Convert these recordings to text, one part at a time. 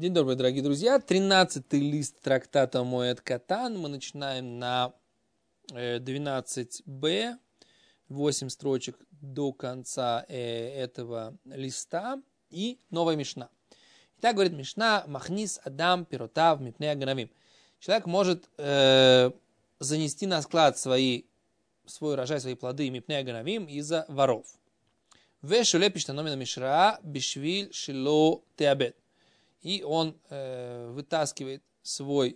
День добрый, дорогие друзья. 13-й лист трактата Моэд Катан. Мы начинаем на 12б, 8 строчек до конца этого листа и новая мишна. Итак, говорит мишна: Махнис Адам пиротав мипней аганавим. Человек может занести на склад свой урожай, свои плоды мипней аганавим из-за воров. Вешуле пиштаномина мишра бишвиль шило теабет. И он вытаскивает свой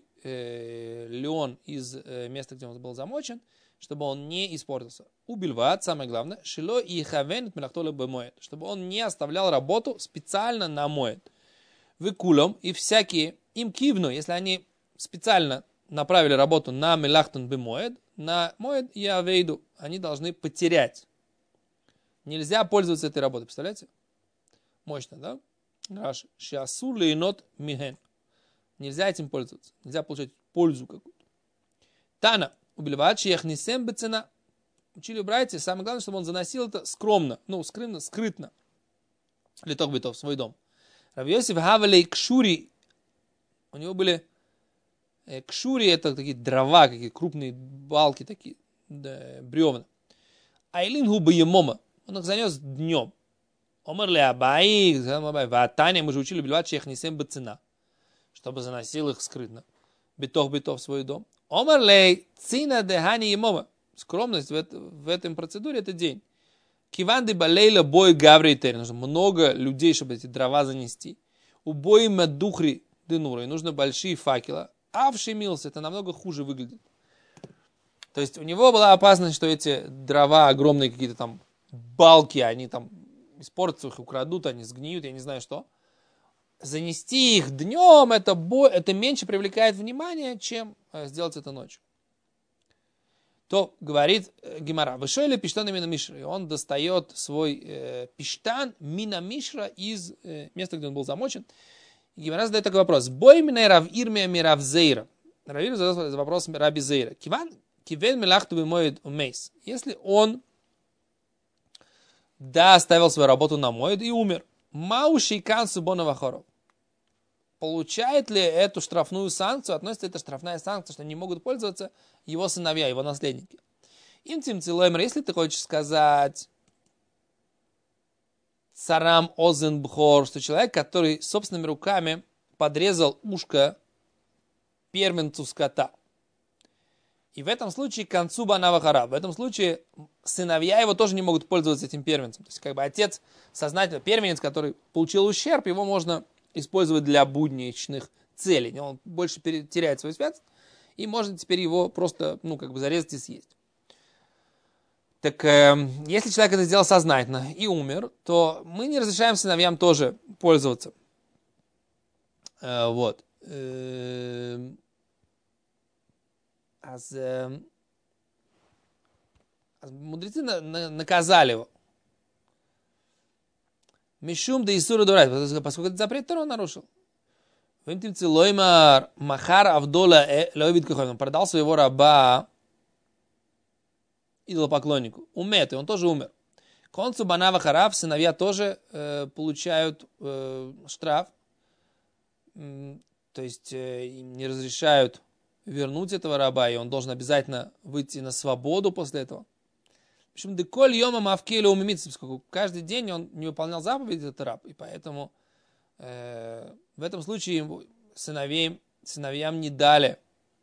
лен из места, где он был замочен, чтобы он не испортился. Убивать, самое главное, шило и хавен мелахтоле бемоэд, чтобы он не оставлял работу специально на моэд. Выкулом и всякие им кивну, если они специально направили работу на мелахтон бемоэд, на моэд и авейду, они должны потерять. Нельзя пользоваться этой работой, представляете? Мощно, да? Раши. Шиасу лейнот миген. Нельзя этим пользоваться. Нельзя получать пользу какую-то. Тана. Убивать шиехнисем бецена. Учили братья, самое главное, чтобы он заносил это скромно, скрытно. Литок битов, в свой дом. Рав Йосиф хавалей кшури. У него были кшури, это такие дрова, какие крупные балки, такие бревна. Айлин губы емома. Он их занес днем. Омар ле абай, ватане, мы же учили убивать шиехнисем бецена, чтобы заносил их скрытно. Битов в свой дом. Омар ле цина дехани емома. Скромность в этом процедуре это день. Киванды балейла бой гаврейтер. Нужно много людей, чтобы эти дрова занести. У бои мадухри денура. И нужно большие факела. Авшимилс, это намного хуже выглядит. То есть у него была опасность, что эти дрова огромные какие-то там балки, они там испортятся, их украдут, они сгниют, я не знаю что. Занести их днем, это меньше привлекает внимание, чем сделать это ночью. То говорит Гемара: вышойли пиштан мина мишра. И он достает свой пиштан мина мишра из места, где он был замочен. И Гемара задает такой вопрос: бой меня рав ирмия мирав зейра. Рав Ир задает вопрос раби зейра. Кивен мелахту бимоид умейс. Если он оставил свою работу на моид и умер. Мауши кансу бонавахоров. Получает ли эту штрафную санкцию? Относится эта штрафная санкция, что не могут пользоваться его сыновья, его наследники. Интим цилоймер, если ты хочешь сказать царам озен бхор, что человек, который собственными руками подрезал ушко первенцу скота. И в этом случае концу банавахара. В этом случае сыновья его тоже не могут пользоваться этим первенцем. То есть как бы отец сознательно, первенец, который получил ущерб, его можно использовать для будничных целей. Он больше теряет свою святость, и можно теперь его просто зарезать и съесть. Так если человек это сделал сознательно и умер, то мы не разрешаем сыновьям тоже пользоваться. Вот. Мудрецы наказали его. Мишум да Исура дурать, поскольку этот запрет Тора он нарушил. Лоймар Махар Авдола Леовид Кахой, он продал своего раба идолопоклоннику. Умет, и он тоже умер. Концу Банава Харав, сыновья тоже получают штраф. То есть им не разрешают вернуть этого раба, и он должен обязательно выйти на свободу после этого. В общем, деколь йома мавкелю умимитсим, поскольку каждый день он не выполнял заповедь, этот раб, и поэтому в этом случае сыновьям не дали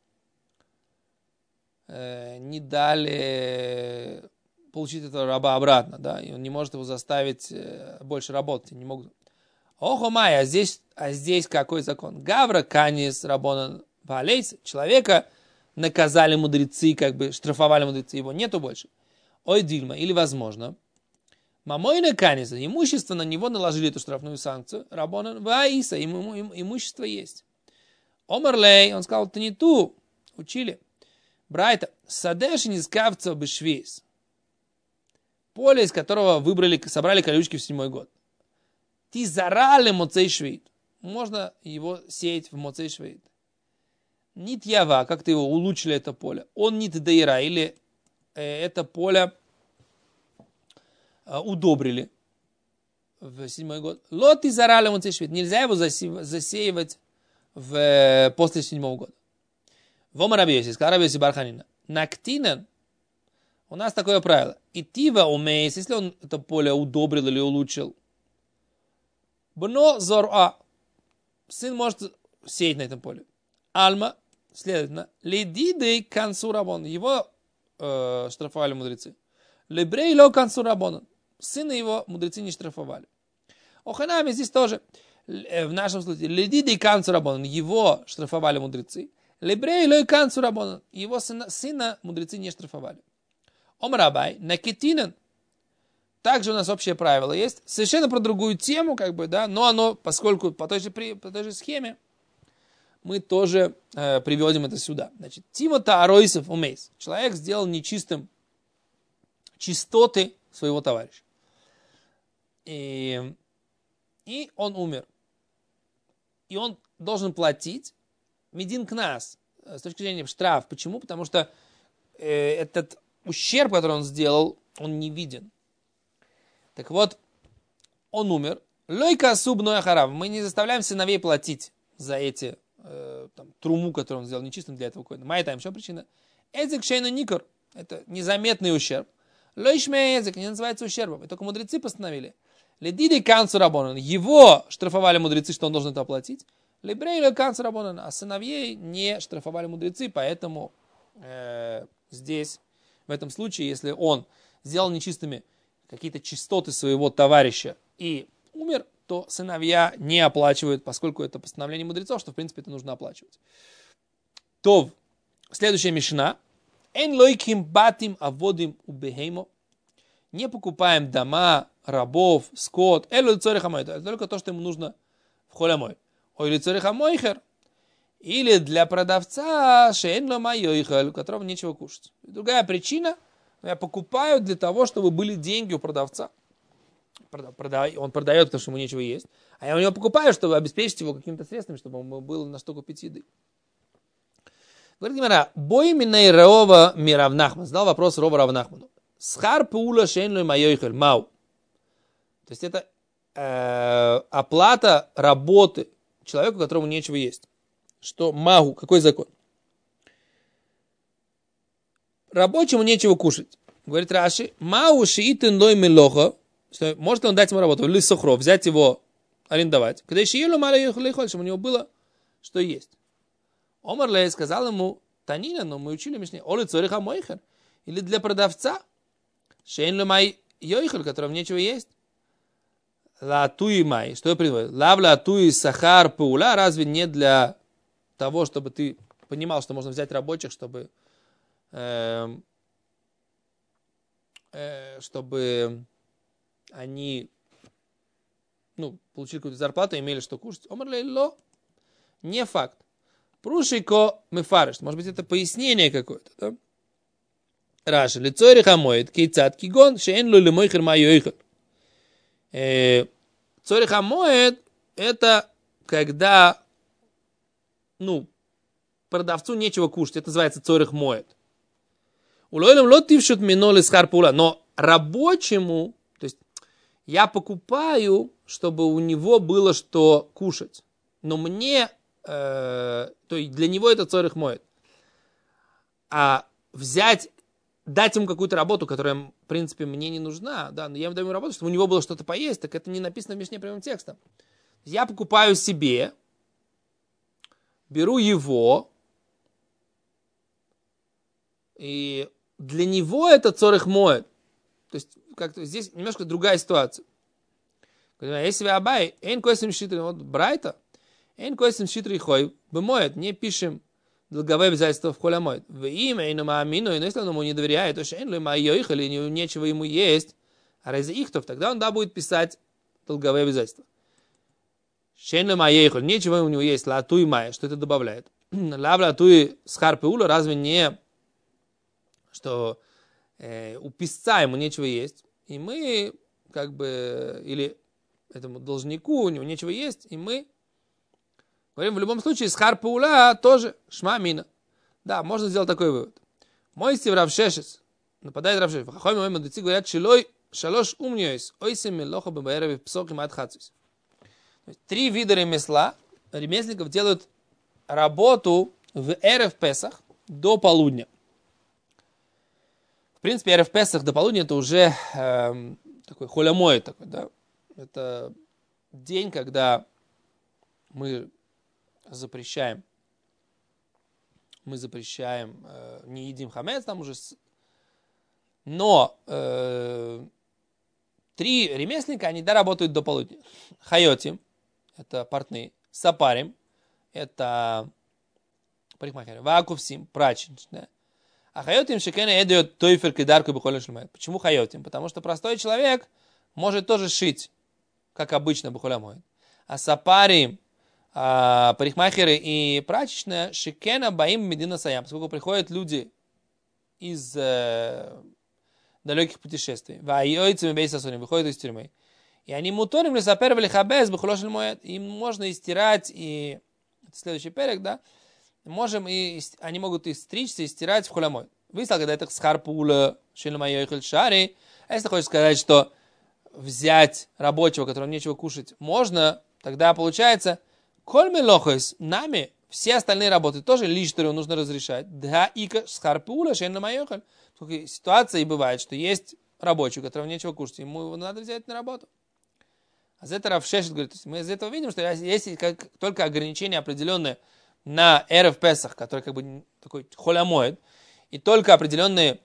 получить этого раба обратно, да, и он не может его заставить больше работать, не могут. Охо май, а здесь какой закон? Гавра канис рабонан валейс, человека наказали мудрецы, штрафовали мудрецы, его нету больше. Ой, Дильма, или возможно, мамойна каниса, имущество на него наложили эту штрафную санкцию, рабонан ваиса, имущество есть. Омарлей, он сказал, ты не ту, учили. Брайта, садеш не скавца бешвейс. Поле, из которого собрали колючки в 7-й год. Ти зарали моцей швейт. Можно его сеять в моцей швейт. Нит ява, как-то его улучшили это поле. Он нит дейра, или это поле удобрили. в 7-й год. Лот и зарали он цешвит. Нельзя его засеивать после 7-го года. Вома Раби сказал Раби Йоси бар Ханина. Нактинен. У нас такое правило. Итива умеет, если он это поле удобрил или улучшил. Бно зора. Сын может сеять на этом поле. Альма, следовательно, ледидей концу рабон. Его штрафовали мудрецы. Лебрей ло концу рабон. Сына его мудрецы не штрафовали. Оханами здесь тоже. В нашем случае. Ледидей концу рабон. Его штрафовали мудрецы. Лебрей ло концу рабон. Его сына мудрецы не штрафовали. Омрабай, накитинен. Также у нас общее правило есть. Совершенно про другую тему, как бы, да, но оно, поскольку по той же схеме, мы тоже приведем это сюда. Значит, Тимота Аройсов умейс. Человек сделал нечистым чистоты своего товарища. И он умер. И он должен платить медин кнас, с точки зрения штраф. Почему? Потому что этот ущерб, который он сделал, он не виден. Так вот, он умер. Лойка субной ахарав. Мы не заставляем сыновей платить за эти труму, которую он сделал нечистым для этого коина. Майя там еще причина. Эзек шейну никор. Это незаметный ущерб. Лойшме эзек не называется ущербом. И только мудрецы постановили. Ледиди канцу рабонан. Его штрафовали мудрецы, что он должен это оплатить. Лебрей канцу рабонан. А сыновей не штрафовали мудрецы, поэтому здесь, в этом случае, если он сделал нечистыми какие-то чистоты своего товарища и умер, то сыновья не оплачивают, поскольку это постановление мудрецов, что в принципе это нужно оплачивать. То следующая мишна. Эн лойким батим аводим убехеймо. Не покупаем дома, рабов, скот. Элу лицориха мой. Это только то, что ему нужно в холямой. Ой лицориха мойхер. Или для продавца шейн лома йойхаль, у которого нечего кушать. Другая причина. Я покупаю для того, чтобы были деньги у продавца. Он продает, потому что ему нечего есть. А я у него покупаю, чтобы обеспечить его какими-то средствами, чтобы ему было на что купить еды. Говорит Гемара, бой миней Рова Миравнахман. Задал вопрос Рова Равнахману. Схар пуула шейнлой майойхель мау. То есть это оплата работы человеку, которому нечего есть. Что магу, какой закон? Рабочему нечего кушать. Говорит Раши, мау шиитен лой мелоха. Может ли он дать ему работу? Или сухро, взять его, арендовать. Когда еще елу мало ехали, чтобы у него было что есть. Омар Лей сказал ему, Танина, но мы учили Мишне, оли цориха мойхер. Или для продавца, шейн лумай йойхер, которому нечего есть. Латуи май, что я приводит? Лав латуи сахар паула, разве не для того, чтобы ты понимал, что можно взять рабочих, чтобы они получили какую-то зарплату, имели что кушать. Омар Лей ло, не факт. Прушико мефареш. Может быть, это пояснение какое-то, да? Раши. Лицориха моет, кейцат кигон, шеен лу лемойхер майойхер. Цориха моет, это когда, продавцу нечего кушать. Это называется цорих моет. Улойлем лотившут миноли схарпула. Но рабочему, то есть я покупаю, чтобы у него было что кушать. Но мне... то есть для него это цорих моет. А дать ему какую-то работу, которая, в принципе, мне не нужна, да, но я ему даю работу, чтобы у него было что-то поесть, так это не написано в Мишне прямым текстом. Я покупаю себе, беру его, и для него это цорих моет. То есть, как-то здесь немножко другая ситуация. Если вы абай, эйн койсим шитри, вот брайта, эйн койсим шитри хой, бемоет, не пишем долговые обязательства в холямоид. В имя и на маамину, и если он ему не доверяет, то шейн ли майоих, или нечего ему есть, а раз ихтов, тогда он будет писать долговые обязательства. Шейн ли майоих, нечего у него есть, латуй май, что это добавляет. Лав латуй схарпеула, разве не, что у писца ему нечего есть, и мы, или этому должнику у него нечего есть, и мы говорим, в любом случае, схар паула тоже шма мина. Да, можно сделать такой вывод. Мой стив Равшешес, нападает Равшешес. Хахой мой мудрецы говорят, шилой шалош умнёйс, ойсем мелоха бабаэреви псоким ад хацис. 3 вида ремесленников делают работу в Эрев Песах до полудня. В принципе, Эрев Песах до полудня это уже такой холямой такой, да? Это день, когда мы запрещаем, не едим хамец, там уже... Но 3 ремесленника, они работают до полудня. Хайотим, это портные, сапарим, это парикмахеры, вакувсим, прачечная. А хайотим шекена эдет тойфер кидарку бухолен шлемает. Почему хайотим? Потому что простой человек может тоже шить, как обычно бухолямоид. А сапарим, парикмахеры и прачечная шекена баим медина саям. Поскольку приходят люди из далеких путешествий, выходят из тюрьмы. И они муторим лесапер велихабез бухолошель моед. Им можно истирать, и это следующий перек, да? Они могут и стричься, и стирать в холямой. Выяснил, когда это схарпула шельмайохель шари. А если хочешь сказать, что взять рабочего, которому нечего кушать, можно, тогда получается, коль мелохойс, нами, все остальные работы тоже лиштеру нужно разрешать. Да, ика схарпула шельмайохель. Ситуация и бывает, что есть рабочий, у которого нечего кушать, ему его надо взять на работу. А за это Рав Шешет говорит, то есть мы из этого видим, что есть только ограничения определенные на Эрев Песах, который как бы такой холямоид, и только определенные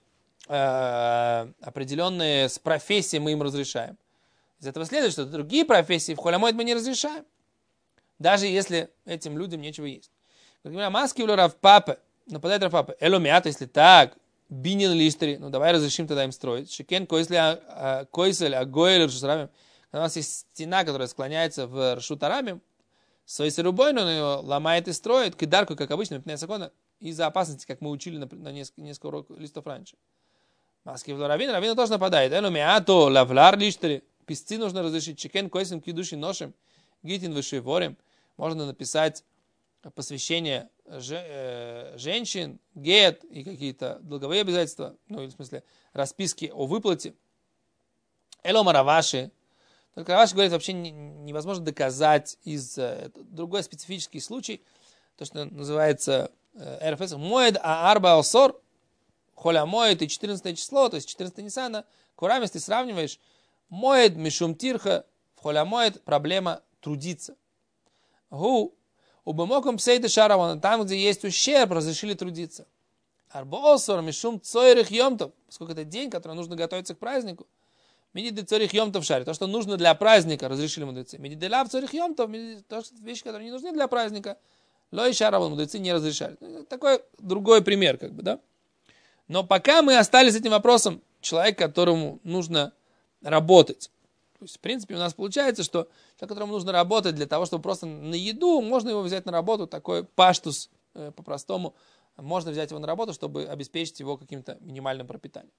с профессией мы им разрешаем. Из этого следует, что другие профессии в холямоид мы не разрешаем, даже если этим людям нечего есть. Маски у Рав Папе, нападает Рав Папе, эломиат, если так, бинин листери, ну давай разрешим тогда им строить. Шекен койсель агоэль ршусарамим. У нас есть стена, которая склоняется в ршутарамим, своей сырубой, он ее ломает и строит, кидарку, как обычно, из-за опасности, как мы учили на несколько листов раньше. Маски в равину тоже нападает. Эломиато, лавлар листери. Писцы нужно разрешить. Чекен койсим кидуши ношим. Гитин вышиворим. Можно написать посвящение женщин, гет и какие-то долговые обязательства, ну, или в смысле расписки о выплате. Элома Раваши. Только Раваши говорит, вообще невозможно доказать из другой специфический случай, то, что называется РФС, моед арба осор, холя моед и 14 число, то есть 14 Ниссана, курам, если ты сравниваешь, моед мишум тирха, в холя моед проблема трудиться. Гу, убамоком псейда шаравана, там, где есть ущерб, разрешили трудиться. Арба осор мишум цойрих йомтов, поскольку это день, который нужно готовиться к празднику. Медиды цорих йомтов шари. То, что нужно для праздника, разрешили мудрецы. Медиды лав цорих йомтов, то, что вещи, которые не нужны для праздника, лой шараван, мудрецы не разрешали. Такой другой пример, как бы, да. Но пока мы остались с этим вопросом, человек, которому нужно работать. То есть, в принципе, у нас получается, что человек, которому нужно работать для того, чтобы просто на еду, можно его взять на работу, такой паштус, по-простому, можно взять его на работу, чтобы обеспечить его каким-то минимальным пропитанием.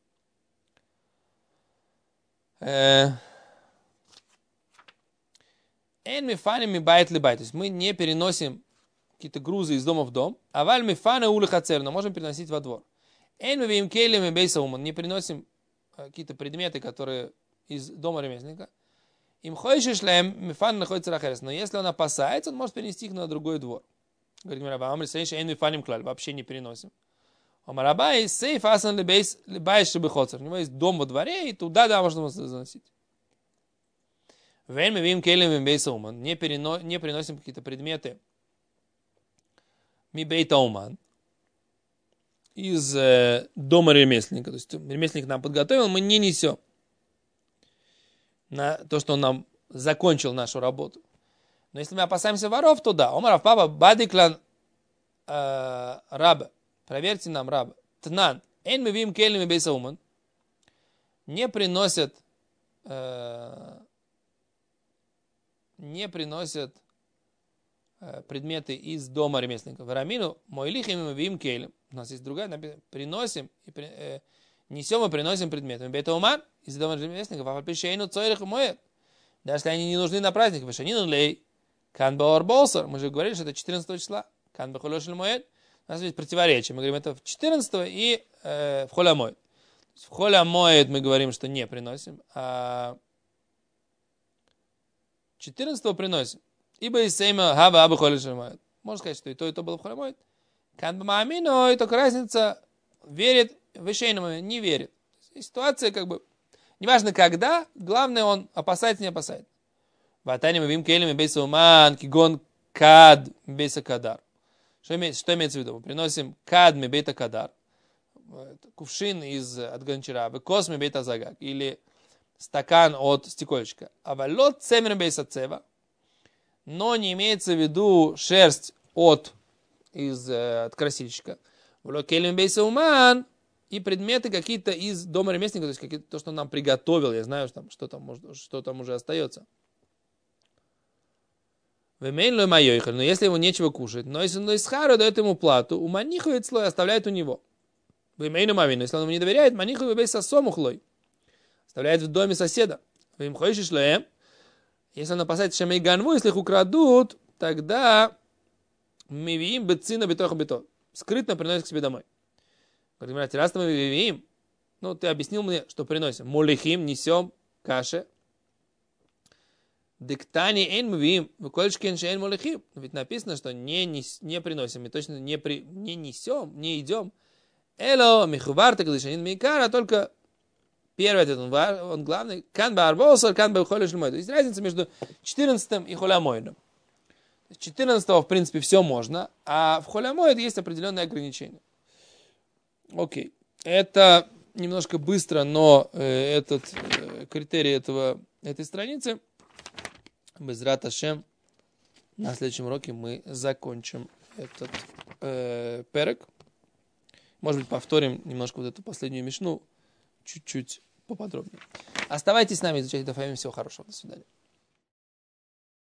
То есть мы не переносим какие-то грузы из дома в дом, а валь мифаны улихацер, но можем переносить во двор. Не переносим какие-то предметы, которые из дома ремесленника. Им хойшишлем мифан находится рахерес, но если он опасается, он может перенести их на другой двор. Говорит, вообще не переносим. У него есть дом во дворе, и туда можно заносить. Не переносим какие-то предметы из дома ремесленника. То есть ремесленник нам подготовил, мы не несем на то, что он нам закончил нашу работу. Но если мы опасаемся воров, то да. Омаров папа бадиклан раба. Проверьте нам, раба. Тнан. Эн мы вим келем и бейсауман. Не приносят предметы из дома ремесленника. Варамину, мой лихим мы вим келем. У нас есть другая, приносим и несем и приносим предметы. Бейтауман из дома ремесленника. Вапапишейну цойрих моет. Даже если они не нужны на праздник. Вешанину лей. Кан баор болсар. Мы же говорили, что это 14 числа. Кан бахулошель моет. У нас есть противоречие. Мы говорим, это в 14 и в холямой. В Холя Моэд мы говорим, что не приносим, а 14-го приносим. Ибо из сейма хаба аба Холя Моэд. Можно сказать, что и то было в Холя Моэд. Кан бамаамино, и только разница, верит, в Ишейну не верит. Ситуация как бы, неважно когда, главное он опасается, не опасается. Ватани мы вим келем и бейсауман, кигон кад бейса кадар. Что имеется в виду? Мы приносим кад ми бейта кадар, кувшин от гончара, кос ми бейта загак, или стакан от стекольчика. А валот цемер бейса цева, но не имеется в виду шерсть от красильщика. Влот келем бейсауман, и предметы какие-то из дома ремесленника, то есть то, что он нам приготовил, я знаю, что там уже остается. Но если ему нечего кушать, но если он исхару дает ему плату, у манихует слой оставляет у него. Если он ему не доверяет, манихует бейс сосому хлой. Оставляет в доме соседа. Если он опасается, что ганву, если их украдут, тогда мы видим бецина бетоха бето. Скрытно приносит к себе домой. Говорит, раз мы видим, ты объяснил мне, что приносим. Молихим, несем, каши. Диктани эйн мы видим, выкольшкен шейн молихим. Ведь написано, что не приносим, и точно не несем, не идем. Эло, михувар, так лишь микара, только первый ответ, он главный. Кан ба арбосар, кан ба холеш льмой. То есть разница между 14 и холямойдом. 14 в принципе все можно, а в холямойд есть определенные ограничения. Окей. Это немножко быстро, но этот критерий этой страницы. Безрат Ашем. На следующем уроке мы закончим этот перек. Может быть, повторим немножко вот эту последнюю мишну чуть-чуть поподробнее. Оставайтесь с нами, изучайте Дафамим. Всего хорошего. До свидания.